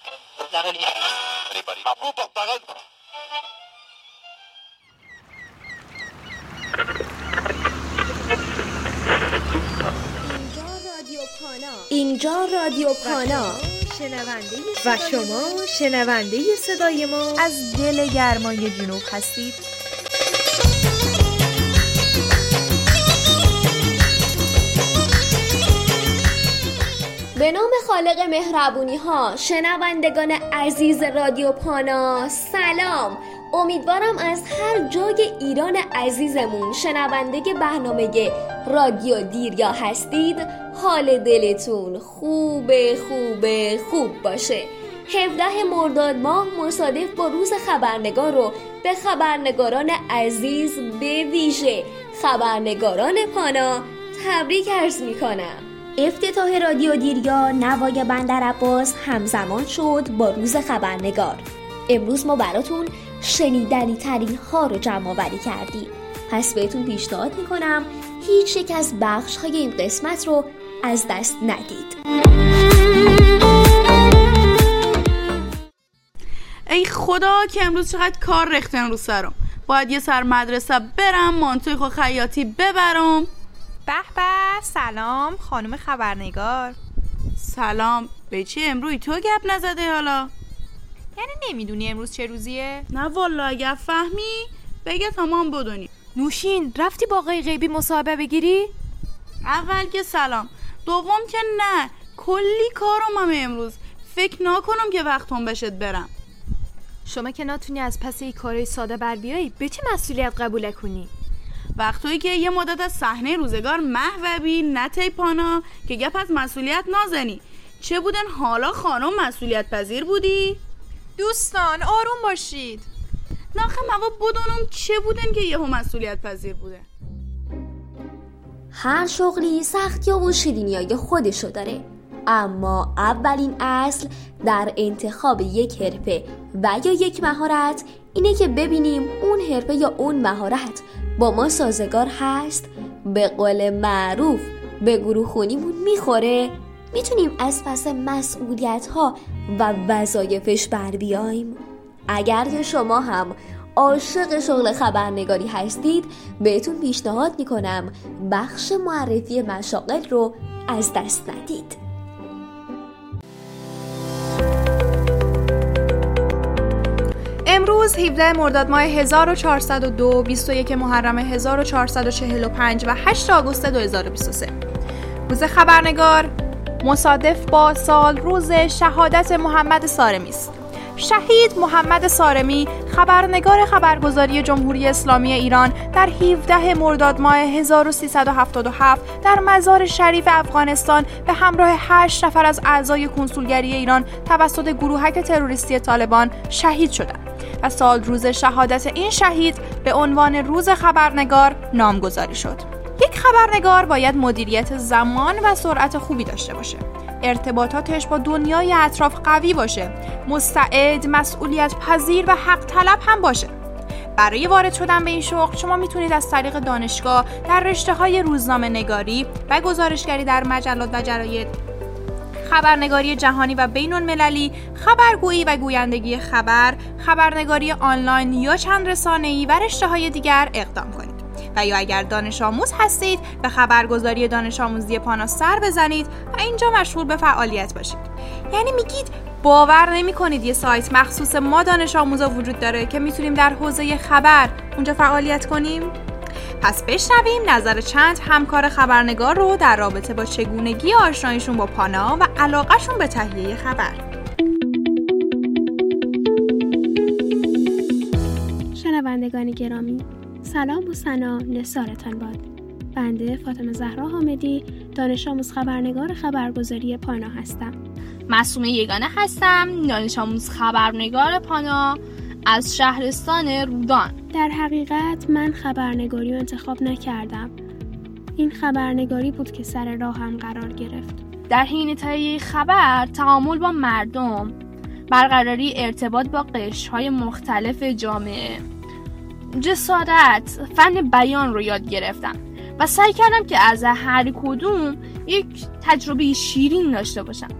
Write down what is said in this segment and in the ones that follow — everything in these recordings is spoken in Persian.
اینجا رادیو پانا و شما شنونده صدای ما از دل گرمای جنوب هستید. به نام خالق مهربونی ها، شنوندگان عزیز رادیو پانا سلام. امیدوارم از هر جای ایران عزیزمون شنونده برنامه رادیو دیریا هستید حال دلتون خوب باشه. 17 مرداد ماه مصادف با روز خبرنگار رو به خبرنگاران عزیز به ویژه خبرنگاران پانا تبریک عرض میکنم. افتتاح رادیو دیریا نوای بندرعباس همزمان شد با روز خبرنگار. امروز ما براتون شنیدنی ترین ها رو جمع آوری کردیم، پس بهتون پیشنهاد میکنم هیچ یک از بخش های این قسمت رو از دست ندید. ای خدا که امروز چقدر کار ریختن رو سرم. باید یه سر مدرسه برم، مانتوی خو خیاطی ببرم. به به، سلام خانم خبرنگار. سلام. به چی امروز تو گپ نزده حالا؟ یعنی نمیدونی امروز چه روزیه؟ نه والا، اگه فهمی بگه تمام بدونی. نوشین، رفتی با آقای غیبی مصاحبه بگیری؟ اول که سلام، دوم که نه، کلی کارم همه امروز. فکر نکنم که وقتم بشه برم. شما که نتونی از پس این کارای ساده بر بیایی، به چه مسئولیت قبول کنی؟ وقتایی که یه مدت از صحنه روزگار محوبی نتی پانا که گپ از مسئولیت نازنی. چه بودن حالا خانم مسئولیت پذیر بودی؟ دوستان آروم باشید. ناخه موا بدونم چه بودن که یهو مسئولیت پذیر بوده. هر شغلی سختی و شیرینیای خودشو داره، اما اولین اصل در انتخاب یک حرفه و یا یک مهارت اینه که ببینیم اون حرفه یا اون مهارت با ما سازگار هست، به قول معروف به گروه خونیمون میخوره، میتونیم از پس مسئولیت ها و وظایفش بر بیاییم. اگر که شما هم عاشق شغل خبرنگاری هستید، بهتون پیشنهاد میکنم بخش معرفی مشاغل رو از دست ندید. امروز 17 مرداد ماه 1402، 21 محرم 1445 و 8 آگوست 2023. روز خبرنگار مصادف با سال روز شهادت محمد صارمی است. شهید محمد صارمی خبرنگار خبرگزاری جمهوری اسلامی ایران در 17 مرداد ماه 1377 در مزار شریف افغانستان به همراه 8 نفر از اعضای کنسولگری ایران توسط گروهک تروریستی طالبان شهید شدند و سال روز شهادت این شهید به عنوان روز خبرنگار نامگذاری شد. یک خبرنگار باید مدیریت زمان و سرعت خوبی داشته باشه، ارتباطاتش با دنیای اطراف قوی باشه، مستعد، مسئولیت پذیر و حق طلب هم باشه. برای وارد شدن به این شغل شما میتونید از طریق دانشگاه در رشته‌های روزنامه نگاری و گزارشگری در مجلات و جراید، خبرنگاری جهانی و بین‌المللی، خبرگویی و گویندگی خبر، خبرنگاری آنلاین یا چند رسانه‌ای و رشته‌های دیگر اقدام کنید. و یا اگر دانش آموز هستید به خبرگزاری دانش آموزی پانا سر بزنید و اینجا مشغول به فعالیت باشید. یعنی میگید باور نمی کنید یه سایت مخصوص ما دانش آموزا وجود داره که میتونیم در حوزه خبر اونجا فعالیت کنیم؟ پس بشنویم نظر چند همکار خبرنگار رو در رابطه با چگونگی آشناییشون با پانا و علاقهشون به تهیه خبر. شنوندگان گرامی، سلام و ثنا نثارتان باد. بنده فاطمه زهرا حامدی، دانش آموز خبرنگار خبرگزاری پانا هستم. معصومه یگانه هستم، دانش آموز خبرنگار پانا از شهرستان رودان. در حقیقت من خبرنگاری رو انتخاب نکردم. این خبرنگاری بود که سر راهم قرار گرفت. در حین تهیه خبر، تعامل با مردم، برقراری ارتباط با قشرهای مختلف جامعه، جسارت، فن بیان رو یاد گرفتم و سعی کردم که از هر کدوم یک تجربه شیرین داشته باشم.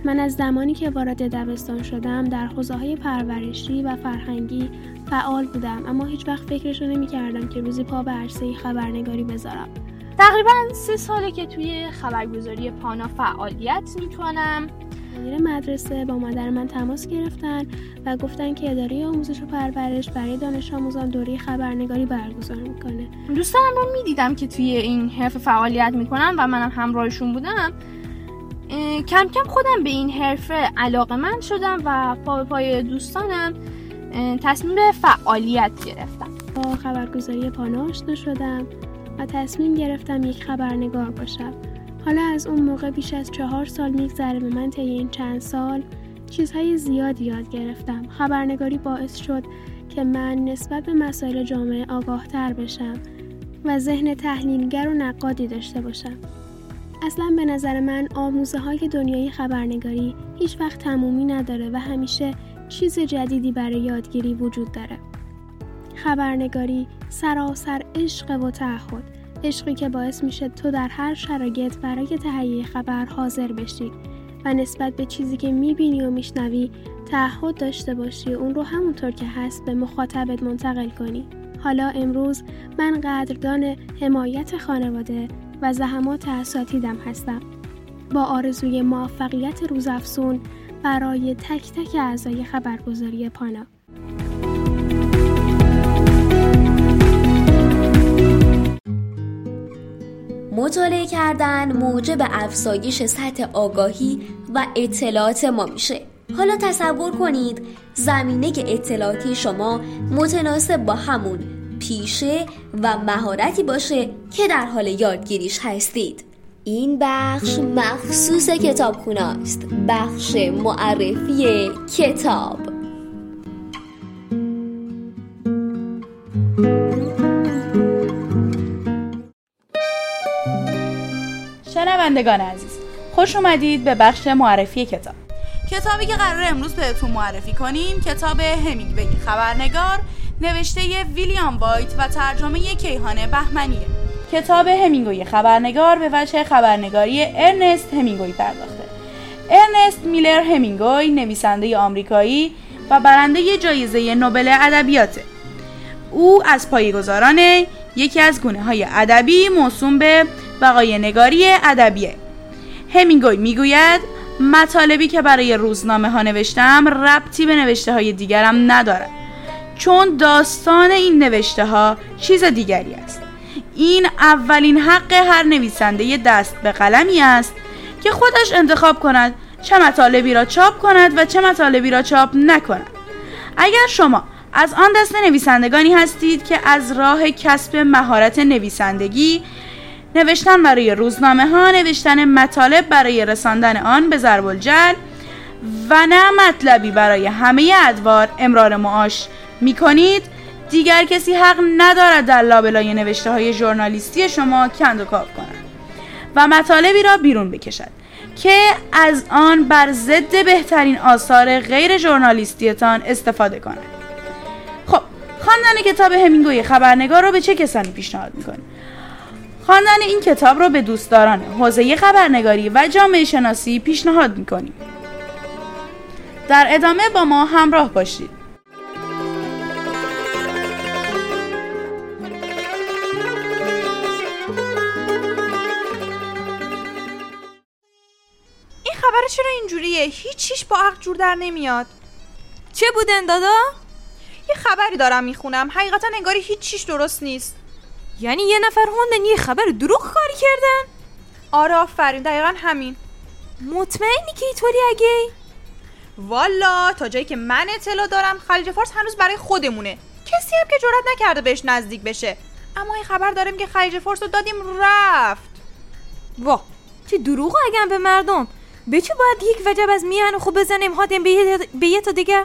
من از زمانی که وارد دبستان شدم در حوزه‌های پرورشی و فرهنگی فعال بودم، اما هیچ وقت فکرشو نمی‌کردم که روزی پا به عرصه خبرنگاری بذارم. تقریباً 3 ساله که توی خبرگزاری پانا فعالیت میکنم. مدیر مدرسه با مادر من تماس گرفتن و گفتن که اداره آموزش و پرورش برای دانش آموزان دوره خبرنگاری برگزار میکنه. دوستانم رو میدیدم که توی این حرفه فعالیت میکنن و منم همراهشون بودم. کم کم خودم به این حرفه علاقه‌مند شدم و پا به پای دوستانم تصمیم به فعالیت گرفتم. با خبرگزاری پانا آشنا شدم و تصمیم گرفتم یک خبرنگار باشم. حالا از اون موقع بیش از 4 سال میگذره. به من طی این چند سال چیزهای زیادی یاد گرفتم. خبرنگاری باعث شد که من نسبت به مسائل جامعه آگاه‌تر بشم و ذهن تحلیلگر و نقادی داشته باشم. اصلا به نظر من آموزه‌های دنیای خبرنگاری هیچ وقت تمومی نداره و همیشه چیز جدیدی برای یادگیری وجود داره. خبرنگاری سراسر عشق و تعهد، عشقی که باعث میشه تو در هر شرایط برای تهیه خبر حاضر بشی و نسبت به چیزی که میبینی و میشنوی تعهد داشته باشی و اون رو همونطور که هست به مخاطبت منتقل کنی. حالا امروز من قدردان حمایت خانواده و زحمات اساتیدم هستم. با آرزوی موفقیت روزافزون برای تک تک اعضای خبرگزاری پانا. مطالعه کردن موجب افزایش سطح آگاهی و اطلاعات ما میشه. حالا تصور کنید زمینه اطلاعاتی شما متناسب با همون پیشه و مهارتی باشه که در حال یادگیریش هستید. این بخش مخصوص کتابخونه‌ست، بخش معرفی کتاب. شنوندگان عزیز، خوش اومدید به بخش معرفی کتاب. کتابی که قراره امروز بهتون معرفی کنیم کتاب همینگوی خبرنگار نوشته ویلیام وایت و ترجمه کیهان بهمنیه. کتاب همینگوی خبرنگار به وجه خبرنگاری ارنست همینگوی پرداخته. ارنست میلر همینگوی نویسنده آمریکایی و برنده جایزه نوبل ادبیاته. او از پایه‌گذاران یکی از گونه‌های ادبی موسوم به وقایع‌نگاری ادبیه. همینگوی میگوید مطالبی که برای روزنامه ها نوشتم ربطی به نوشته های دیگرم ندارد، چون داستان این نوشته ها چیز دیگری است. این اولین حق هر نویسنده دست به قلمی است که خودش انتخاب کند چه مطالبی را چاپ کند و چه مطالبی را چاپ نکند. اگر شما از آن دست نویسندگانی هستید که از راه کسب مهارت نویسندگی، نوشتن برای روزنامه ها، نوشتن مطالب برای رساندن آن به ضرب الجل و نه مطلبی برای همه ادوار امرار معاش می کنید، دیگر کسی حق ندارد در لابلای نوشته های ژورنالیستی شما کند و کاو کند و مطالبی را بیرون بکشد که از آن بر ضد بهترین آثار غیر ژورنالیستیتان استفاده کند. خب، خواندن کتاب همینگوی خبرنگار را به چه کسانی پیشنهاد می‌کنید؟ خواندن این کتاب را به دوستداران حوزه خبرنگاری و جامعه شناسی پیشنهاد می‌کنیم. در ادامه با ما همراه باشید. این خبر چرا اینجوریه؟ هیچیش با عقل جور در نمیاد. چه بودن دادا؟ یه خبری دارم میخونم، حقیقتا انگاری هیچیش درست نیست. یعنی یه نفر خوندن یه خبر دروغ کاری کردن؟ آره آفرین، دقیقا همین. مطمئنی که اینطوری اگه؟ والا تا جایی که من اطلاع دارم خلیج فارس هنوز برای خودمونه، کسی هم که جرئت نکرده بهش نزدیک بشه. اما این خبر داریم که خلیج فارس رو دادیم رفت. واه چه دروغ اگم به مردم. به چه باید یک وجب از میهن خوب بزنیم هاتیم به یه تا دیگه؟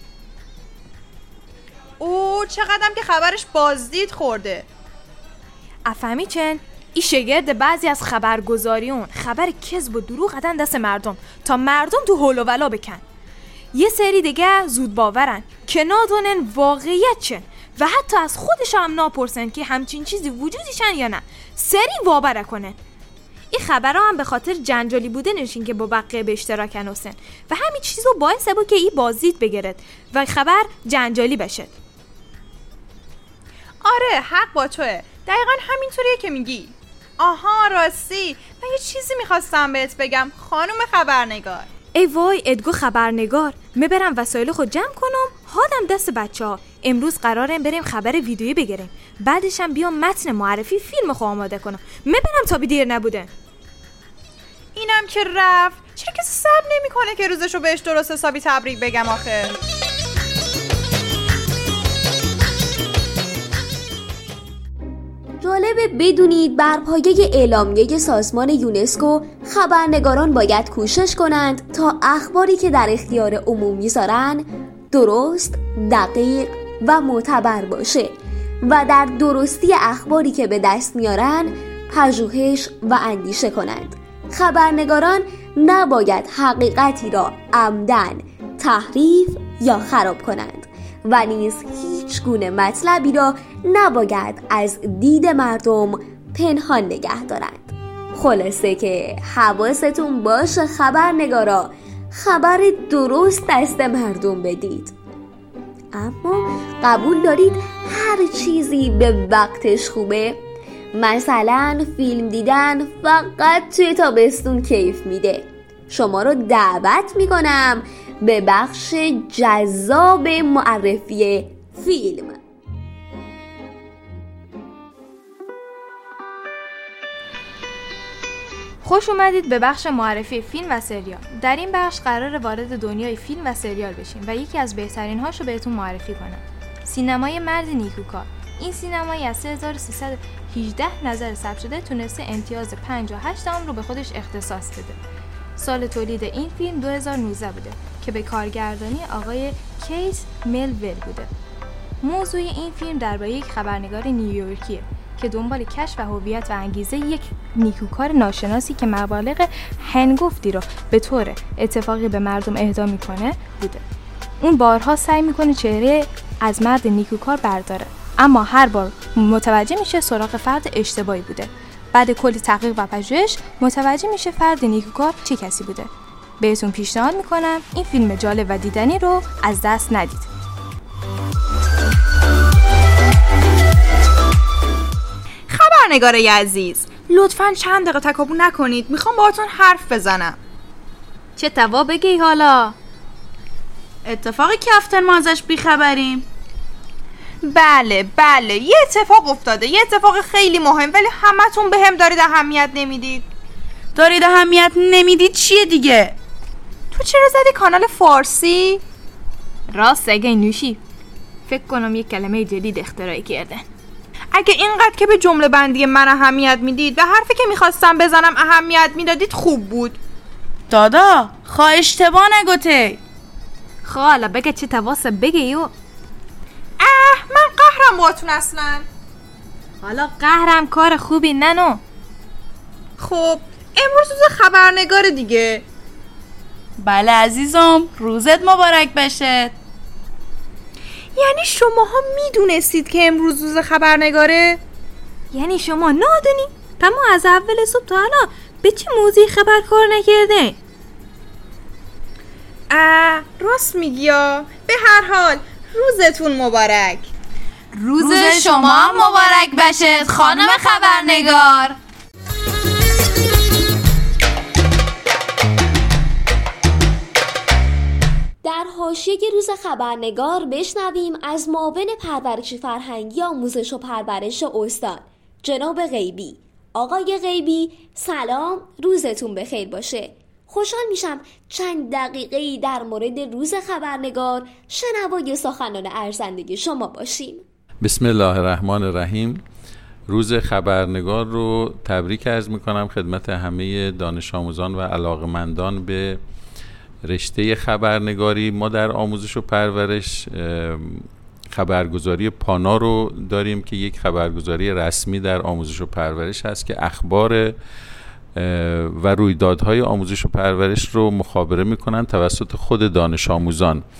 اوه چقدرم که خبرش بازدید خورده. افهمی چن؟ این شگرد بعضی از خبرگزاریون خبر کذب و دروغ قدن دست مردم تا مردم تو هول و ولا بکن. یه سری دیگه زود باورن که نادونن واقعیت چن و حتی از خودش هم ناپرسن که همچین چیزی وجودیشن یا نه، سری باور کنن. این خبرها هم به خاطر جنجالی بودنشین که با بقیه به اشتراک انوسن و همین چیزو باعث بود که این بازدید بگیرد و خبر جنجالی بشه. آره حق با توه، دقیقا همینطوریه که میگی. آها راستی، من یه چیزی میخواستم بهت بگم خانم خبرنگار. ای وای ادگو خبرنگار، برم وسایل خود جمع کنم هادم دست بچه‌ها. امروز قرارم بریم خبر ویدیویی بگیریم، بعدش هم بیام متن معرفی فیلم خو آماده کنم. برم تا بی دیر نبوده. اینم که رفت، چرا کسی صبر نمیکنه که روزشو بهش درست حسابی تبریک بگم آخه؟ جالبه بدونید بر پایه اعلامیه سازمان یونسکو خبرنگاران باید کوشش کنند تا اخباری که در اختیار عموم میذارن درست، دقیق و معتبر باشه و در درستی اخباری که به دست میارن پژوهش و اندیشه کنند. خبرنگاران نباید حقیقتی را عمدن تحریف یا خراب کنند و نیز هیچ گونه مطلبی را نباید از دید مردم پنهان نگه دارند. خلاصه که حواستون باشه خبرنگارا، خبر درست دست مردم بدید. اما قبول دارید هر چیزی به وقتش خوبه؟ مثلا فیلم دیدن فقط توی تابستون کیف میده. شما رو دعوت میکنم به بخش جذاب معرفی فیلم. خوش اومدید به بخش معرفی فیلم و سریال. در این بخش قراره وارد دنیای فیلم و سریال بشیم و یکی از بهترین هاشو بهتون معرفی کنم. سینمای مرد نیکوکار. این سینمایی از 3318 نظر ثبت شده تونسته امتیاز 5.8 رو به خودش اختصاص بده. سال تولید این فیلم 2019 بوده که به کارگردانی آقای کیس ملویل بوده. موضوع این فیلم درباره یک خبرنگار نیویورکیه که دنبال کشف و هویت و انگیزه یک نیکوکار ناشناسی که مبالغ هنگفتی رو به طور اتفاقی به مردم اهدا میکنه بوده. اون بارها سعی میکنه چهره از مرد نیکوکار برداره، اما هر بار متوجه میشه سراغ فرد اشتباهی بوده. بعد کلی تحقیق و پژوهش متوجه میشه فرد نیکوکار چه کسی بوده. بهتون پیشنهاد میکنم این فیلم جالب و دیدنی رو از دست ندید. خبرنگارای عزیز، لطفاً چند دقیقه تکاپو نکنید، میخوام باهاتون حرف بزنم. چه توا بگی حالا؟ اتفاقی که هفتن ما ازش بیخبریم. بله یه اتفاق افتاده، یه اتفاق خیلی مهم، ولی همتون به هم دارید اهمیت نمیدید. چیه دیگه؟ تو چرا زدی کانال فارسی؟ راست اگه نوشی فکر کنم یک کلمه جدید اختراع کرده. اگه اینقدر که به جمله بندی من اهمیت میدید و حرفی که میخواستم بزنم اهمیت میدادید خوب بود. دادا خواه اشتباه نگوته. حالا بگه چه تواسه بگه یو. من قهرم باتون اصلا. حالا قهرم کار خوبی ننو. خب امروز روز خبرنگار دیگه. بله عزیزم، روزت مبارک بشه. یعنی شماها میدونستید که امروز روز خبرنگاره؟ یعنی شما نادونی؟ تمام از اول صبح تا الان به چه موضوعی خبر کار نکرده؟ راست میگیا. به هر حال روزتون مبارک. روز شما مبارک بشه خانم خبرنگار. در حاشیه روز خبرنگار بشنویم از معاون پرورش فرهنگی آموزش و پرورش استان جناب غیبی. آقای غیبی سلام، روزتون بخیر باشه. خوشحال میشم چند دقیقه‌ای در مورد روز خبرنگار شنوای سخنان ارزنده شما باشیم. بسم الله الرحمن الرحیم. روز خبرنگار رو تبریک عرض میکنم خدمت همه دانش آموزان و علاقمندان به رشته خبرنگاری. ما در آموزش و پرورش خبرگزاری پانا رو داریم که یک خبرگزاری رسمی در آموزش و پرورش هست که اخبار و رویدادهای آموزش و پرورش رو مخابره میکنن توسط خود دانش آموزان.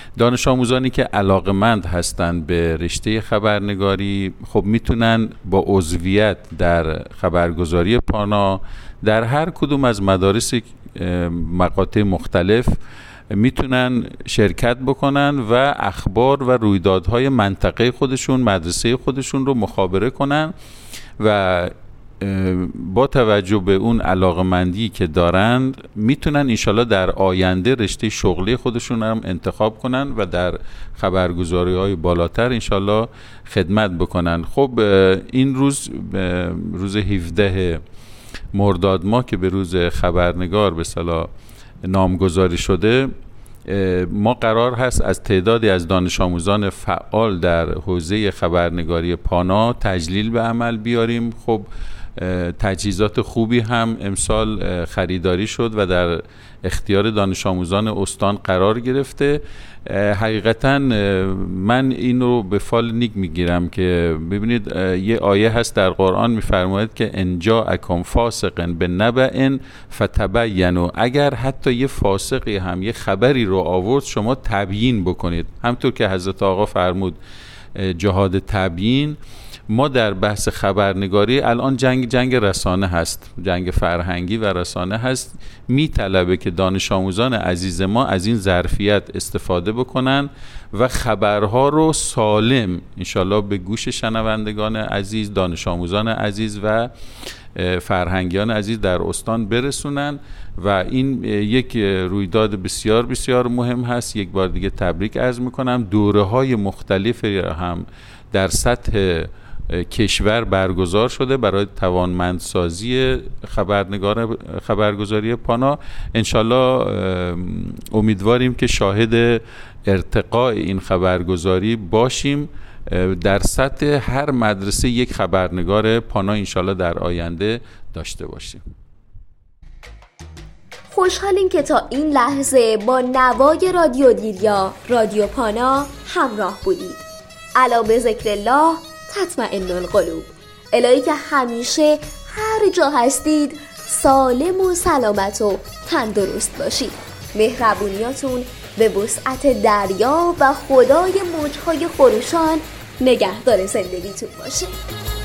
دانش آموزانی که علاقمند هستند به رشته خبرنگاری خب میتونن با عضویت در خبرگزاری پانا در هر کدوم از مدارس مقاطع مختلف میتونن شرکت بکنن و اخبار و رویدادهای منطقه خودشون، مدرسه خودشون رو مخابره کنن و با توجه به اون علاقمندی که دارند میتونن انشالله در آینده رشته شغلی خودشون هم انتخاب کنن و در خبرگزاری های بالاتر انشالله خدمت بکنن. خب این روز 17 مرداد ماه که به روز خبرنگار به اصطلاح نامگذاری شده، ما قرار هست از تعدادی از دانش آموزان فعال در حوزه خبرنگاری پانا تجلیل به عمل بیاریم. خب تجهیزات خوبی هم امسال خریداری شد و در اختیار دانش آموزان استان قرار گرفته. حقیقتا من این رو به فال نیک میگیرم که ببینید یه آیه هست در قرآن میفرماید که ان جاءکم فاسق بنبأ فتبینوا، اگر حتی یه فاسقی هم یه خبری رو آورد شما تبیین بکنید. همطور که حضرت آقا فرمود جهاد تبیین. ما در بحث خبرنگاری الان جنگ رسانه هست، جنگ فرهنگی و رسانه هست، میطلبه که دانش آموزان عزیز ما از این ظرفیت استفاده بکنن و خبرها رو سالم انشالله به گوش شنوندگان عزیز، دانش آموزان عزیز و فرهنگیان عزیز در استان برسونن و این یک رویداد بسیار بسیار مهم هست. یک بار دیگه تبریک عرض میکنم. دوره های مختلفی هم در سطح کشور برگزار شده برای توانمندسازی خبرگزاری پانا. انشالله امیدواریم که شاهد ارتقاء این خبرگزاری باشیم. در سطح هر مدرسه یک خبرنگار پانا انشالله در آینده داشته باشیم. خوشحالیم که تا این لحظه با نوای رادیو دیریا رادیو پانا همراه بودید. الا به ذکر الله تطمئن القلوب. الهی که همیشه هر جا هستید سالم و سلامت و تندرست باشید. مهربونیاتون به وسعت دریا و خدای موجهای خروشان نگهدار زندگیتون باشه.